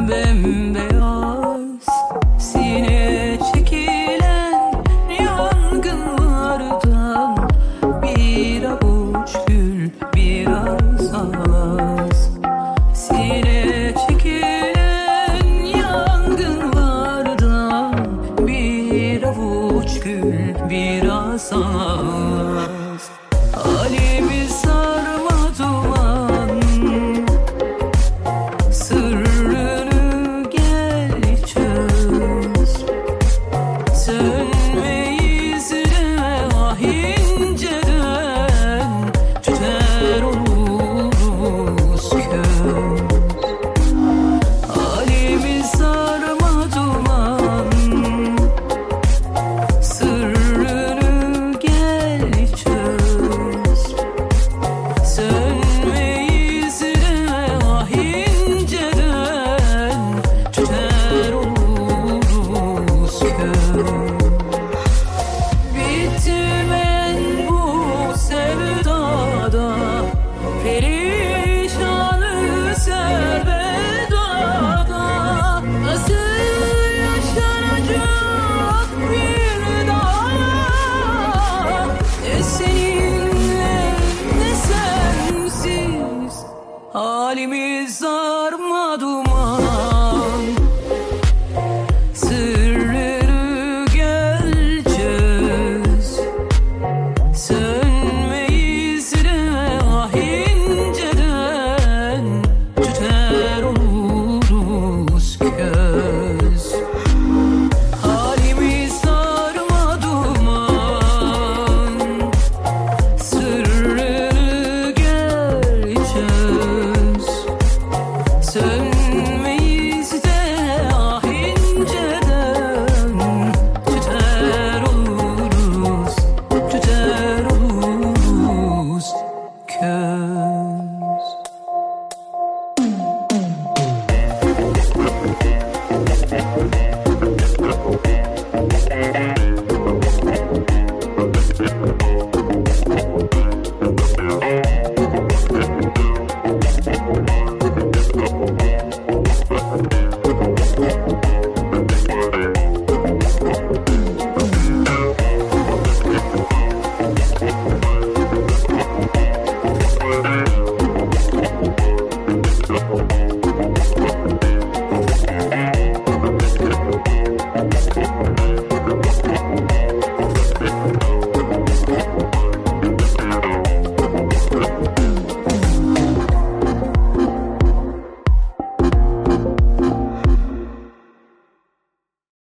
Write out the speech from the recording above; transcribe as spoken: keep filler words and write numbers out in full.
bembeyaz sine çekilen yangınlardan bir avuç gül biraz az. Sine çekilen yangınlardan bir avuç gül biraz az. Halimi sarma duman, sırrını gel çöz. Sönmeyiz deme ah inceden, tüter oluruz köz. Halimi sarma duman, sırrını gel çöz. Sönmeyiz deme ah inceden, tüter oluruz köz. Bitmeyen bu sevdada, perişanız elvedada. Nasıl yaşanacak bir daha, ne seninle ne sensiz. Halimiz sarmadım